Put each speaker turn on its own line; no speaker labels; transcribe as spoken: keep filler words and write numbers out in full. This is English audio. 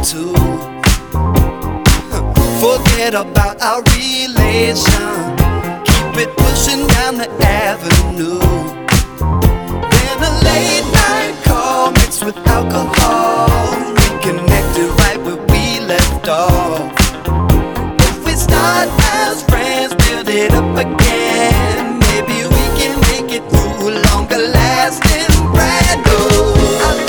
too. Forget about our relation, keep it pushing down the avenue. Then a late night call mixed with alcohol, reconnected right where we left off. If we start as friends, build it up again, maybe we can make it through a longer lasting brand new.